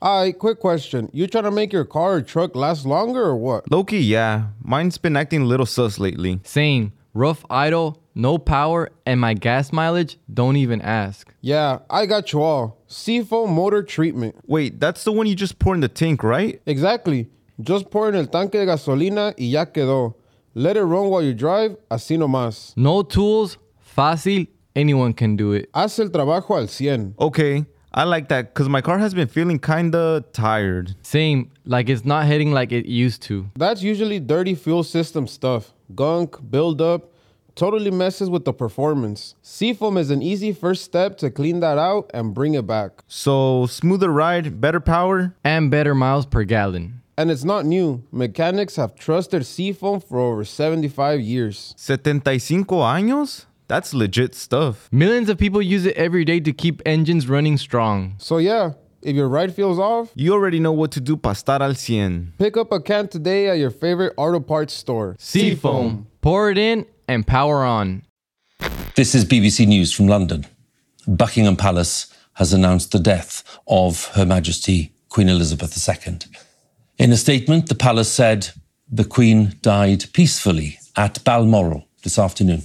Quick question. You trying to make your car or truck last longer or what? Low-key, yeah. Mine's been acting a little sus lately. Same. Rough idle, no power, and my gas mileage, don't even ask. Yeah, I got you all. Seafoam motor treatment. Wait, that's the one you just pour in the tank, right? Exactly. Just pour en el tanque de gasolina y ya quedó. Let it run while you drive, así nomás. No tools, fácil, anyone can do it. Haz el trabajo al 100. Okay, I like that because my car has been feeling kinda tired. Same, like it's not hitting like it used to. That's usually dirty fuel system stuff. Gunk, buildup, totally messes with the performance. Seafoam is an easy first step to clean that out and bring it back. So, smoother ride, better power? And better miles per gallon. And it's not new. Mechanics have trusted Seafoam for over 75 years. 75 años? That's legit stuff. Millions of people use it every day to keep engines running strong. So yeah, if your ride feels off, You already know what to do para estar al 100. pick up a can today at your favorite auto parts store. Seafoam. Pour it in and power on. This is BBC News from London. Buckingham Palace has announced the death of Her Majesty Queen Elizabeth II. In a statement, the palace said the Queen died peacefully at Balmoral this afternoon.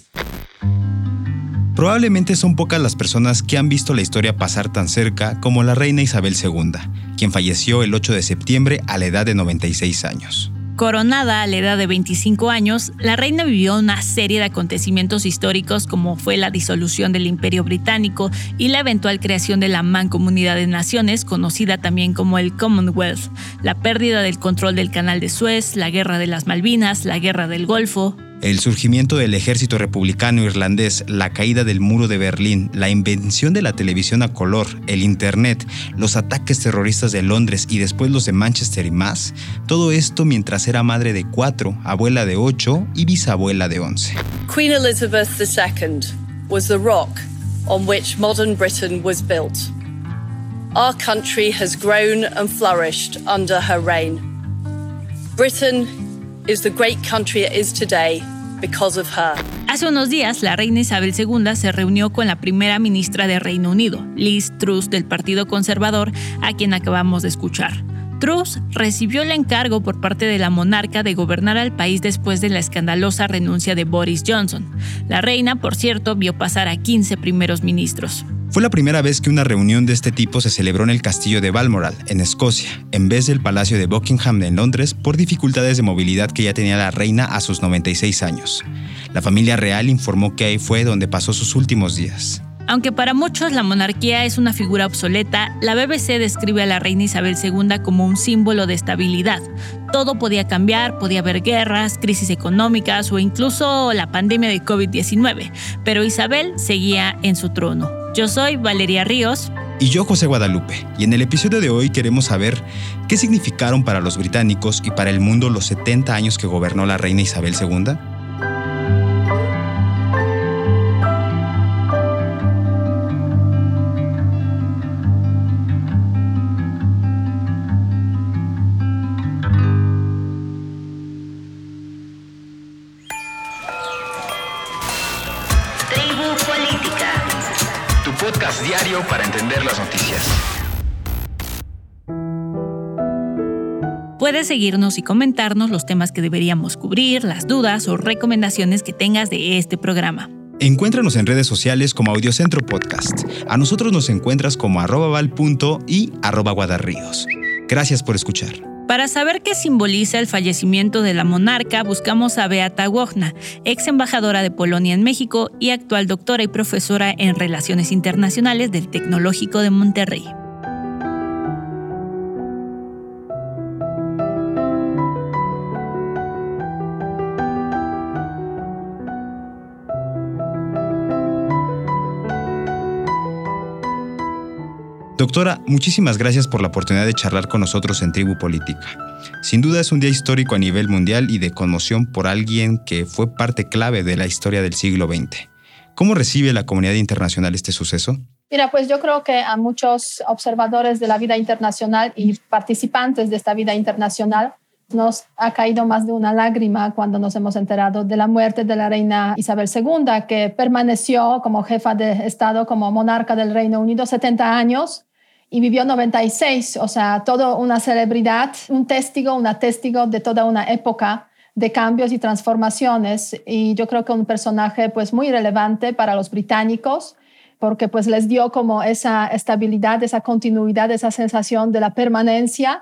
Probablemente son pocas las personas que han visto la historia pasar tan cerca como la reina Isabel II, quien falleció el 8 de septiembre a la edad de 96 años. Coronada a la edad de 25 años, la reina vivió una serie de acontecimientos históricos como fue la disolución del Imperio Británico y la eventual creación de la Mancomunidad de Naciones, conocida también como el Commonwealth, la pérdida del control del Canal de Suez, la Guerra de las Malvinas, la Guerra del Golfo. El surgimiento del ejército republicano irlandés, la caída del muro de Berlín, la invención de la televisión a color, el internet, los ataques terroristas de Londres y después los de Manchester y más, todo esto mientras era madre de 4, abuela de 8 y bisabuela de 11. Queen Elizabeth II was the rock on which modern Britain was built. Our country has grown and flourished under her reign. Britain is the great country it is today because of her. Hace unos días, la reina Isabel II se reunió con la primera ministra de Reino Unido, Liz Truss, del Partido Conservador, a quien acabamos de escuchar. Truss recibió el encargo por parte de la monarca de gobernar al país después de la escandalosa renuncia de Boris Johnson. La reina, por cierto, vio pasar a 15 primeros ministros. Fue la primera vez que una reunión de este tipo se celebró en el castillo de Balmoral, en Escocia, en vez del Palacio de Buckingham en Londres por dificultades de movilidad que ya tenía la reina a sus 96 años. La familia real informó que ahí fue donde pasó sus últimos días. Aunque para muchos la monarquía es una figura obsoleta, la BBC describe a la reina Isabel II como un símbolo de estabilidad. Todo podía cambiar, podía haber guerras, crisis económicas o incluso la pandemia de COVID-19, pero Isabel seguía en su trono. Yo soy Valeria Ríos. Y yo, José Guadalupe. Y en el episodio de hoy queremos saber qué significaron para los británicos y para el mundo los 70 años que gobernó la reina Isabel II. Podcast diario para entender las noticias. Puedes seguirnos y comentarnos los temas que deberíamos cubrir, las dudas o recomendaciones que tengas de este programa. Encuéntranos en redes sociales como Audiocentro Podcast. A nosotros nos encuentras como @val.y y @guadarríos. Gracias por escuchar. Para saber qué simboliza el fallecimiento de la monarca, buscamos a Beata Głowna, ex embajadora de Polonia en México y actual doctora y profesora en Relaciones Internacionales del Tecnológico de Monterrey. Doctora, muchísimas gracias por la oportunidad de charlar con nosotros en Tribu Política. Sin duda es un día histórico a nivel mundial y de conmoción por alguien que fue parte clave de la historia del siglo XX. ¿Cómo recibe la comunidad internacional este suceso? Mira, pues yo creo que a muchos observadores de la vida internacional y participantes de esta vida internacional nos ha caído más de una lágrima cuando nos hemos enterado de la muerte de la reina Isabel II, que permaneció como jefa de Estado, como monarca del Reino Unido 70 años. y vivió 96, o sea, toda una celebridad, una testigo de toda una época de cambios y transformaciones, y yo creo que un personaje pues muy relevante para los británicos, porque pues les dio como esa estabilidad, esa continuidad, esa sensación de la permanencia,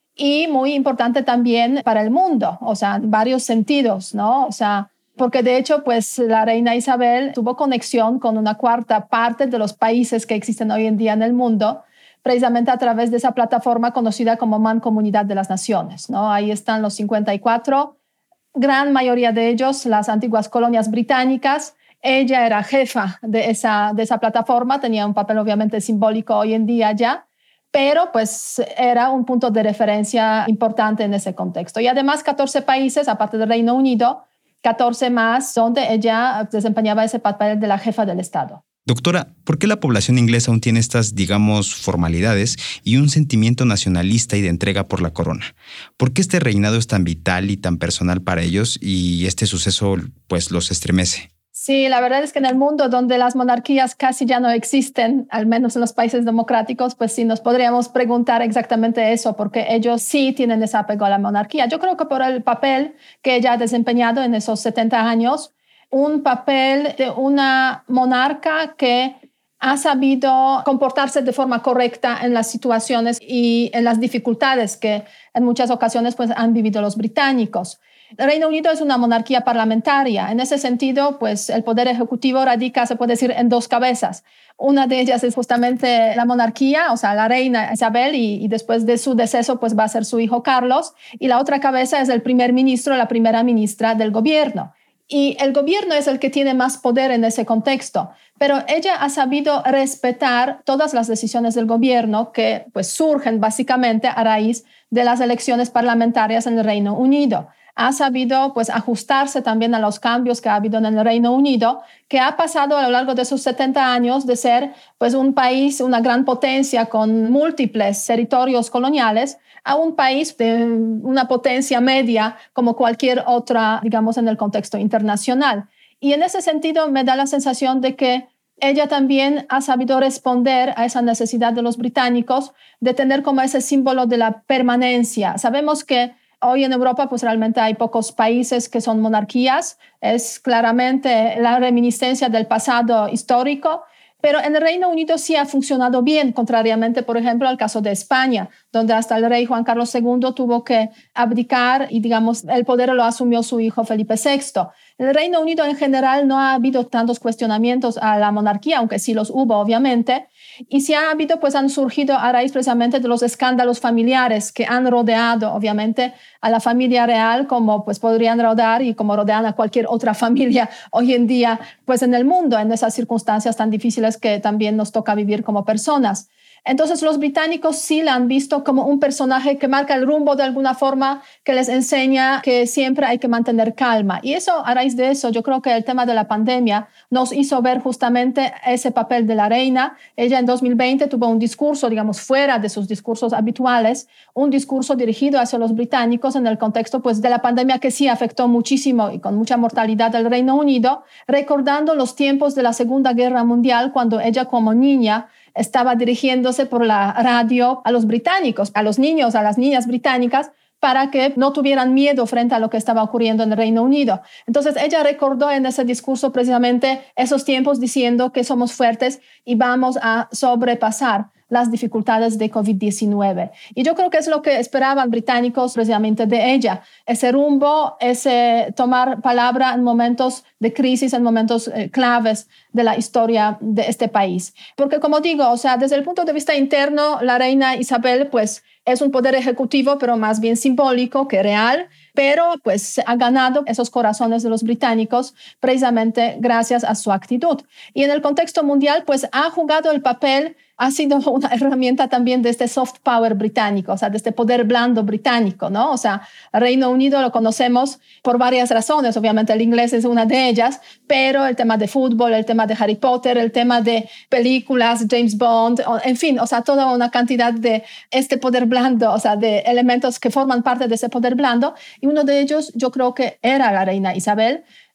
y muy importante también para el mundo, o sea, en varios sentidos, ¿no? O sea, porque de hecho pues la reina Isabel tuvo conexión con una cuarta parte de los países que existen hoy en día en el mundo, precisamente a través de esa plataforma conocida como Mancomunidad de las Naciones, ¿no? Ahí están los 54, gran mayoría de ellos las antiguas colonias británicas. Ella era jefa de esa plataforma, tenía un papel obviamente simbólico hoy en día ya, pero pues era un punto de referencia importante en ese contexto. Y además 14 países, aparte del Reino Unido, 14 más donde ella desempeñaba ese papel de la jefa del Estado. Doctora, ¿por qué la población inglesa aún tiene estas, digamos, formalidades y un sentimiento nacionalista y de entrega por la corona? ¿Por qué este reinado es tan vital y tan personal para ellos y este suceso pues los estremece? Sí, la verdad es que en el mundo donde las monarquías casi ya no existen, al menos en los países democráticos, pues sí nos podríamos preguntar exactamente eso, porque ellos sí tienen ese apego a la monarquía. Yo creo que por el papel que ella ha desempeñado en esos 70 años, un papel de una monarca que ha sabido comportarse de forma correcta en las situaciones y en las dificultades que en muchas ocasiones pues, han vivido los británicos. El Reino Unido es una monarquía parlamentaria. En ese sentido, pues el poder ejecutivo radica, se puede decir, en dos cabezas. Una de ellas es justamente la monarquía, o sea, la reina Isabel, y después de su deceso, pues va a ser su hijo Carlos. Y la otra cabeza es el primer ministro, la primera ministra del gobierno. Y el gobierno es el que tiene más poder en ese contexto, pero ella ha sabido respetar todas las decisiones del gobierno que pues, surgen básicamente a raíz de las elecciones parlamentarias en el Reino Unido. Ha sabido pues, ajustarse también a los cambios que ha habido en el Reino Unido, que ha pasado a lo largo de sus 70 años de ser pues, un país, una gran potencia con múltiples territorios coloniales, a un país de una potencia media como cualquier otra, digamos, en el contexto internacional. Y en ese sentido me da la sensación de que ella también ha sabido responder a esa necesidad de los británicos de tener como ese símbolo de la permanencia. Sabemos que hoy en Europa pues realmente hay pocos países que son monarquías, es claramente la reminiscencia del pasado histórico, pero en el Reino Unido sí ha funcionado bien, contrariamente, por ejemplo, al caso de España, donde hasta el rey Juan Carlos II tuvo que abdicar y, digamos, el poder lo asumió su hijo Felipe VI. En el Reino Unido en general no ha habido tantos cuestionamientos a la monarquía, aunque sí los hubo, obviamente, y si ha habido, pues han surgido a raíz precisamente de los escándalos familiares que han rodeado, obviamente, a la familia real, como pues podrían rodear y como rodean a cualquier otra familia hoy en día, pues en el mundo, en esas circunstancias tan difíciles que también nos toca vivir como personas. Entonces los británicos sí la han visto como un personaje que marca el rumbo de alguna forma, que les enseña que siempre hay que mantener calma. Y eso, a raíz de eso, yo creo que el tema de la pandemia nos hizo ver justamente ese papel de la reina. Ella en 2020 tuvo un discurso, digamos, fuera de sus discursos habituales, un discurso dirigido hacia los británicos en el contexto pues, de la pandemia que sí afectó muchísimo y con mucha mortalidad al Reino Unido, recordando los tiempos de la Segunda Guerra Mundial, cuando ella como niña estaba dirigiéndose por la radio a los británicos, a los niños, a las niñas británicas, para que no tuvieran miedo frente a lo que estaba ocurriendo en el Reino Unido. Entonces ella recordó en ese discurso precisamente esos tiempos diciendo que somos fuertes y vamos a sobrepasar las dificultades de COVID-19. Y yo creo que es lo que esperaban británicos precisamente de ella, ese rumbo, ese tomar palabra en momentos de crisis, en momentos claves de la historia de este país. Porque como digo, o sea, desde el punto de vista interno, la reina Isabel pues es un poder ejecutivo, pero más bien simbólico que real, pero pues ha ganado esos corazones de los británicos precisamente gracias a su actitud. Y en el contexto mundial pues ha jugado el papel, ha sido una herramienta también de este soft power británico, o sea, de este poder blando británico, ¿no? O sea, el Reino Unido lo conocemos por varias razones, obviamente el inglés es una de ellas, pero el tema de fútbol, el tema de Harry Potter, el tema de películas, James Bond, en fin, o sea, toda una cantidad de este poder blando, o sea, de elementos que forman parte de ese poder blando, y uno de ellos yo creo que era la reina Isabel,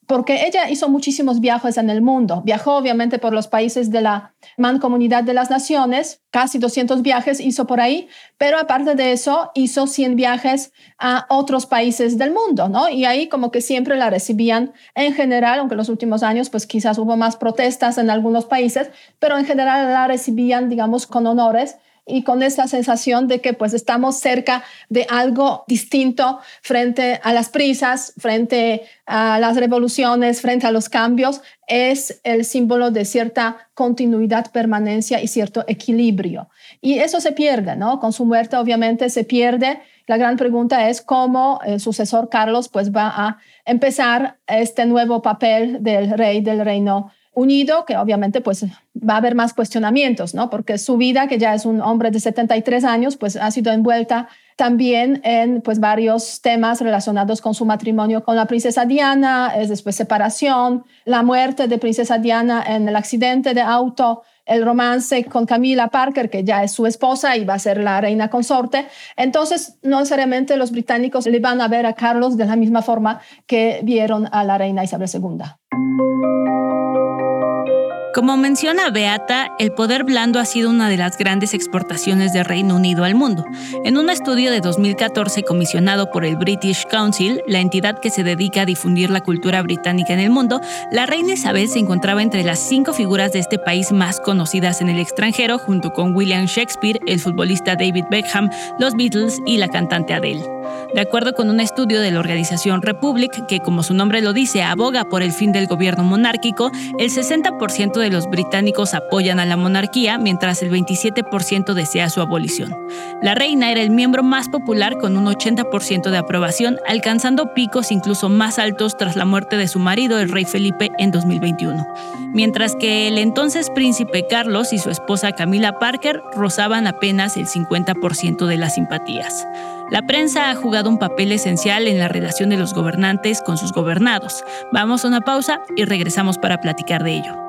porque ella hizo muchísimos viajes en el mundo. Viajó obviamente por los países de la Mancomunidad de las Naciones, casi 200 viajes hizo por ahí, pero aparte de eso hizo 100 viajes a otros países del mundo, ¿no? Y ahí como que siempre la recibían en general, aunque en los últimos años pues quizás hubo más protestas en algunos países, pero en general la recibían, digamos, con honores y con esa sensación de que pues estamos cerca de algo distinto frente a las prisas, frente a las revoluciones, frente a los cambios. Es el símbolo de cierta continuidad, permanencia y cierto equilibrio. Y eso se pierde, ¿no? Con su muerte obviamente se pierde. La gran pregunta es cómo el sucesor Carlos pues va a empezar este nuevo papel del rey del Reino Unido, que obviamente pues va a haber más cuestionamientos, ¿no? Porque su vida, que ya es un hombre de 73 años, pues ha sido envuelta también en pues varios temas relacionados con su matrimonio con la princesa Diana, después separación, la muerte de princesa Diana en el accidente de auto, el romance con Camilla Parker, que ya es su esposa y va a ser la reina consorte. Entonces, no necesariamente los británicos le van a ver a Carlos de la misma forma que vieron a la reina Isabel II. Como menciona Beata, el poder blando ha sido una de las grandes exportaciones del Reino Unido al mundo. En un estudio de 2014 comisionado por el British Council, la entidad que se dedica a difundir la cultura británica en el mundo, la reina Isabel se encontraba entre las 5 figuras de este país más conocidas en el extranjero, junto con William Shakespeare, el futbolista David Beckham, los Beatles y la cantante Adele. De acuerdo con un estudio de la organización Republic, que como su nombre lo dice, aboga por el fin del gobierno monárquico, el 60% de los británicos apoyan a la monarquía, mientras el 27% desea su abolición. La reina era el miembro más popular con un 80% de aprobación, alcanzando picos incluso más altos tras la muerte de su marido, el rey Felipe, en 2021. Mientras que el entonces príncipe Carlos y su esposa Camilla Parker rozaban apenas el 50% de las simpatías. La prensa ha jugado un papel esencial en la relación de los gobernantes con sus gobernados. Vamos a una pausa y regresamos para platicar de ello.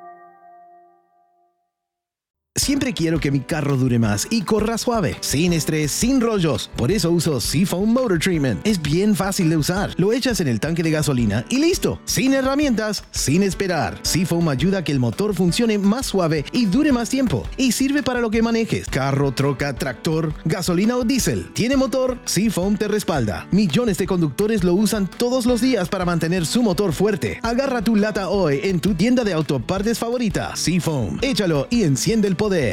Siempre quiero que mi carro dure más y corra suave, sin estrés, sin rollos. Por eso uso Seafoam Motor Treatment. Es bien fácil de usar. Lo echas en el tanque de gasolina y listo. Sin herramientas, sin esperar. Seafoam ayuda a que el motor funcione más suave y dure más tiempo. Y sirve para lo que manejes. Carro, troca, tractor, gasolina o diésel. ¿Tiene motor? Seafoam te respalda. Millones de conductores lo usan todos los días para mantener su motor fuerte. Agarra tu lata hoy en tu tienda de autopartes favorita. Seafoam. Échalo y enciende el poder.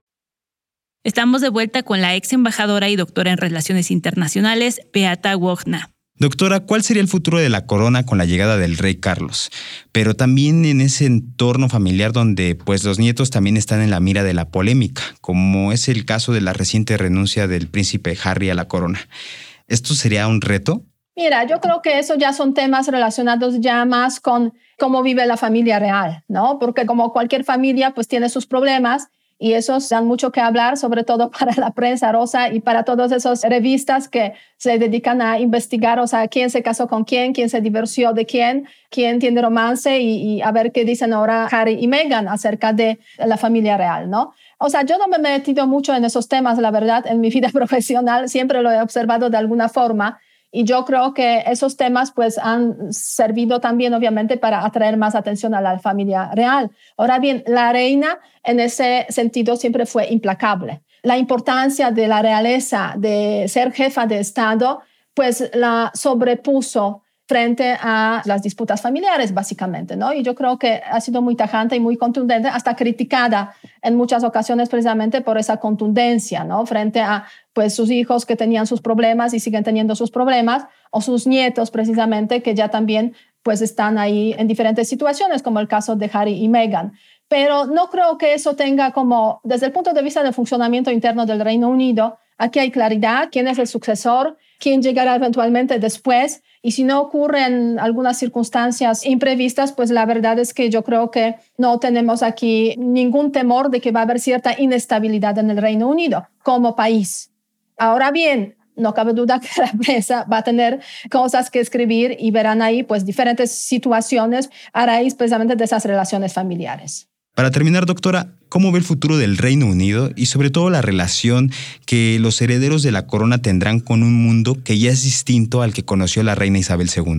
Estamos de vuelta con la ex embajadora y doctora en Relaciones Internacionales, Beata Wojna. Doctora, ¿cuál sería el futuro de la corona con la llegada del rey Carlos? Pero también en ese entorno familiar donde pues los nietos también están en la mira de la polémica, como es el caso de la reciente renuncia del príncipe Harry a la corona. ¿Esto sería un reto? Mira, yo creo que eso ya son temas relacionados ya más con cómo vive la familia real, ¿no? Porque como cualquier familia pues tiene sus problemas, y esos dan mucho que hablar, sobre todo para la prensa rosa y para todas esas revistas que se dedican a investigar, o sea, quién se casó con quién se divorció de quién tiene romance y a ver qué dicen ahora Harry y Meghan acerca de la familia real, ¿no? O sea, yo no me he metido mucho en esos temas, la verdad, en mi vida profesional, siempre lo he observado de alguna forma. Y yo creo que esos temas pues han servido también obviamente para atraer más atención a la familia real. Ahora bien, la reina en ese sentido siempre fue implacable. La importancia de la realeza, de ser jefa de Estado, pues la sobrepuso frente a las disputas familiares, básicamente, ¿no? Y yo creo que ha sido muy tajante y muy contundente, hasta criticada en muchas ocasiones precisamente por esa contundencia, ¿no? Frente a pues sus hijos que tenían sus problemas y siguen teniendo sus problemas, o sus nietos precisamente que ya también pues están ahí en diferentes situaciones, como el caso de Harry y Meghan. Pero no creo que eso tenga como, desde el punto de vista del funcionamiento interno del Reino Unido, aquí hay claridad, quién es el sucesor, quién llegará eventualmente después, y si no ocurren algunas circunstancias imprevistas, pues la verdad es que yo creo que no tenemos aquí ningún temor de que va a haber cierta inestabilidad en el Reino Unido como país. Ahora bien, no cabe duda que la prensa va a tener cosas que escribir y verán ahí pues diferentes situaciones a raíz precisamente de esas relaciones familiares. Para terminar, doctora, ¿cómo ve el futuro del Reino Unido y sobre todo la relación que los herederos de la corona tendrán con un mundo que ya es distinto al que conoció la reina Isabel II?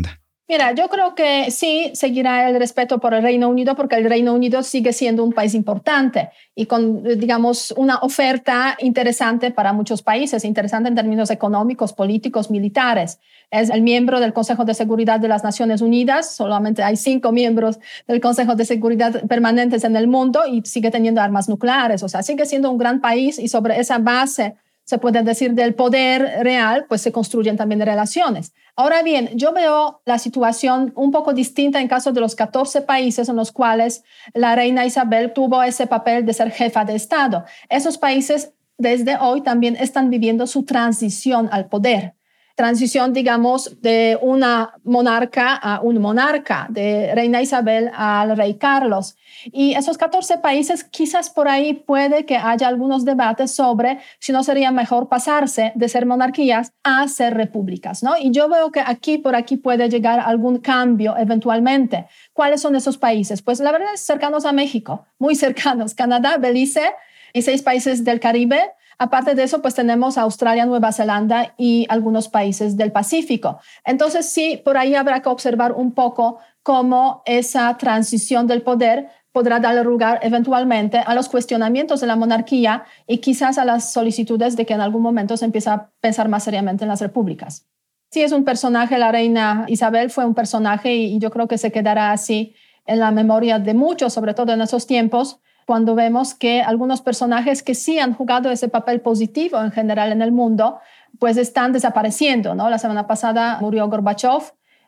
Mira, yo creo que sí seguirá el respeto por el Reino Unido porque el Reino Unido sigue siendo un país importante y con, digamos, una oferta interesante para muchos países, interesante en términos económicos, políticos, militares. Es el miembro del Consejo de Seguridad de las Naciones Unidas, solamente hay 5 miembros del Consejo de Seguridad permanentes en el mundo y sigue teniendo armas nucleares, o sea, sigue siendo un gran país y sobre esa base se puede decir del poder real, pues se construyen también relaciones. Ahora bien, yo veo la situación un poco distinta en caso de los 14 países en los cuales la reina Isabel tuvo ese papel de ser jefa de Estado. Esos países desde hoy también están viviendo su transición al poder. Transición, digamos, de una monarca a un monarca, de reina Isabel al rey Carlos. Y esos 14 países, quizás por ahí puede que haya algunos debates sobre si no sería mejor pasarse de ser monarquías a ser repúblicas, ¿no? Y yo veo que por aquí puede llegar algún cambio eventualmente. ¿Cuáles son esos países? Pues la verdad es cercanos a México, muy cercanos. Canadá, Belice y 6 países del Caribe. Aparte de eso, pues tenemos Australia, Nueva Zelanda y algunos países del Pacífico. Entonces, sí, por ahí habrá que observar un poco cómo esa transición del poder podrá dar lugar eventualmente a los cuestionamientos de la monarquía y quizás a las solicitudes de que en algún momento se empiece a pensar más seriamente en las repúblicas. Sí, es un personaje, la reina Isabel fue un personaje y yo creo que se quedará así en la memoria de muchos, sobre todo en esos tiempos, cuando vemos que algunos personajes que sí han jugado ese papel positivo en general en el mundo, pues están desapareciendo, ¿no? La semana pasada murió Gorbachev,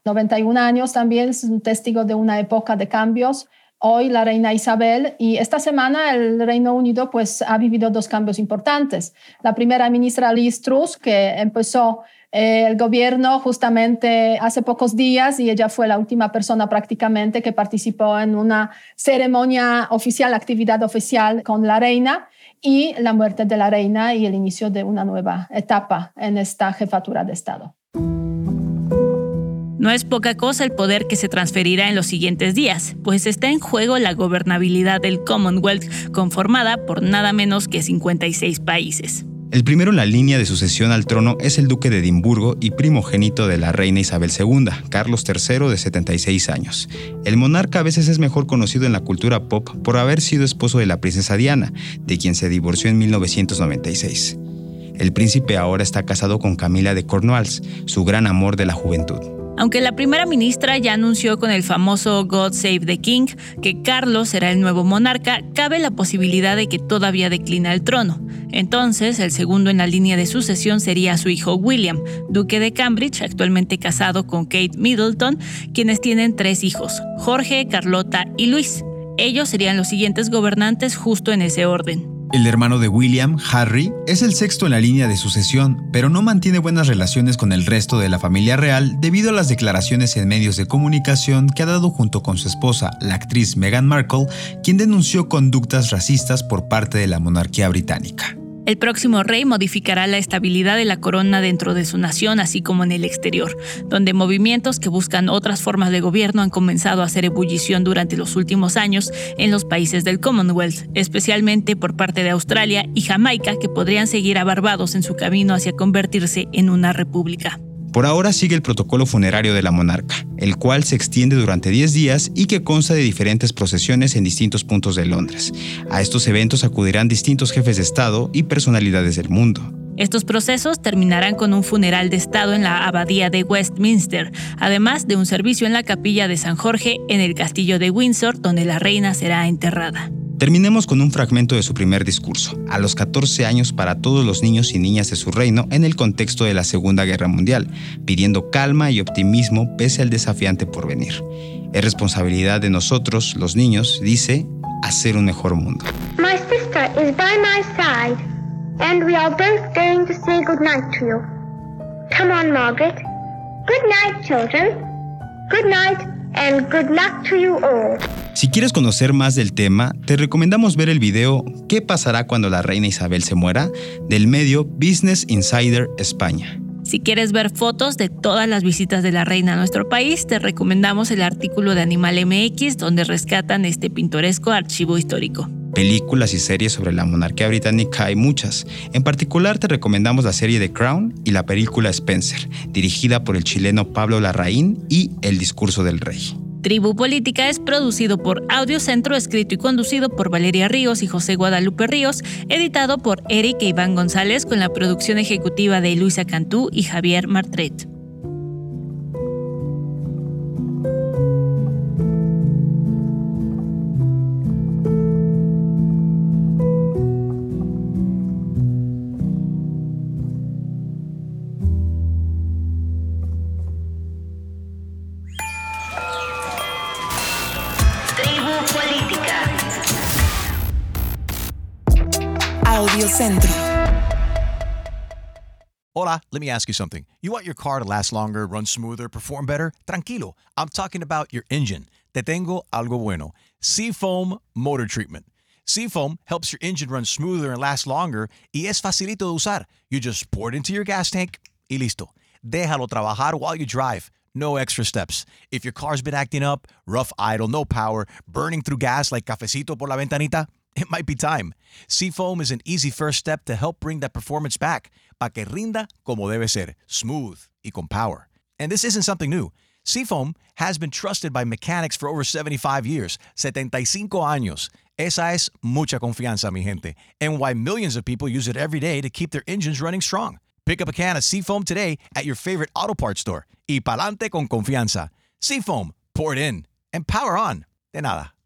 91 años también, es un testigo de una época de cambios. Hoy la reina Isabel y esta semana el Reino Unido pues ha vivido 2 cambios importantes. La primera ministra Liz Truss, que empezó el gobierno justamente hace pocos días y ella fue la última persona prácticamente que participó en una ceremonia oficial, actividad oficial con la reina y la muerte de la reina y el inicio de una nueva etapa en esta jefatura de Estado. No es poca cosa el poder que se transferirá en los siguientes días, pues está en juego la gobernabilidad del Commonwealth, conformada por nada menos que 56 países. El primero en la línea de sucesión al trono es el duque de Edimburgo y primogénito de la reina Isabel II, Carlos III, de 76 años. El monarca a veces es mejor conocido en la cultura pop por haber sido esposo de la princesa Diana, de quien se divorció en 1996. El príncipe ahora está casado con Camila de Cornwalls, su gran amor de la juventud. Aunque la primera ministra ya anunció con el famoso God Save the King que Carlos será el nuevo monarca, cabe la posibilidad de que todavía declina el trono. Entonces, el segundo en la línea de sucesión sería su hijo William, duque de Cambridge, actualmente casado con Kate Middleton, quienes tienen 3 hijos, Jorge, Carlota y Luis. Ellos serían los siguientes gobernantes justo en ese orden. El hermano de William, Harry, es el sexto en la línea de sucesión, pero no mantiene buenas relaciones con el resto de la familia real debido a las declaraciones en medios de comunicación que ha dado junto con su esposa, la actriz Meghan Markle, quien denunció conductas racistas por parte de la monarquía británica. El próximo rey modificará la estabilidad de la corona dentro de su nación, así como en el exterior, donde movimientos que buscan otras formas de gobierno han comenzado a hacer ebullición durante los últimos años en los países del Commonwealth, especialmente por parte de Australia y Jamaica, que podrían seguir a Barbados en su camino hacia convertirse en una república. Por ahora sigue el protocolo funerario de la monarca, el cual se extiende durante 10 días y que consta de diferentes procesiones en distintos puntos de Londres. A estos eventos acudirán distintos jefes de Estado y personalidades del mundo. Estos procesos terminarán con un funeral de Estado en la abadía de Westminster, además de un servicio en la capilla de San Jorge en el castillo de Windsor, donde la reina será enterrada. Terminemos con un fragmento de su primer discurso, a los 14 años para todos los niños y niñas de su reino en el contexto de la Segunda Guerra Mundial, pidiendo calma y optimismo pese al desafiante porvenir. Es responsabilidad de nosotros, los niños, dice, hacer un mejor mundo. My sister is by my side, and we are both going to say good night to you. Come on, Margaret. Good night, children. Good night, and good luck to you all. Si quieres conocer más del tema, te recomendamos ver el video ¿Qué pasará cuando la reina Isabel se muera?, del medio Business Insider España. Si quieres ver fotos de todas las visitas de la reina a nuestro país, te recomendamos el artículo de Animal MX, donde rescatan este pintoresco archivo histórico. Películas y series sobre la monarquía británica hay muchas. En particular te recomendamos la serie The Crown y la película Spencer, dirigida por el chileno Pablo Larraín, y El discurso del rey. Tribu Política es producido por Audiocentro, escrito y conducido por Valeria Ríos y José Guadalupe Ríos, editado por Eric e Iván González, con la producción ejecutiva de Luisa Cantú y Javier Martret. Audiocentro. Hola, let me ask you something. You want your car to last longer, run smoother, perform better? Tranquilo, I'm talking about your engine. Te tengo algo bueno. Seafoam Motor Treatment. Seafoam helps your engine run smoother and last longer, y es facilito de usar. You just pour it into your gas tank y listo. Déjalo trabajar while you drive. No extra steps. If your car's been acting up, rough idle, no power, burning through gas like cafecito por la ventanita, it might be time. Seafoam is an easy first step to help bring that performance back, para que rinda como debe ser, smooth y con power. And this isn't something new. Seafoam has been trusted by mechanics for over 75 years, 75 años. Esa es mucha confianza, mi gente, and why millions of people use it every day to keep their engines running strong. Pick up a can of Seafoam today at your favorite auto parts store. Y pa'lante con confianza. Seafoam, pour it in, and power on. De nada.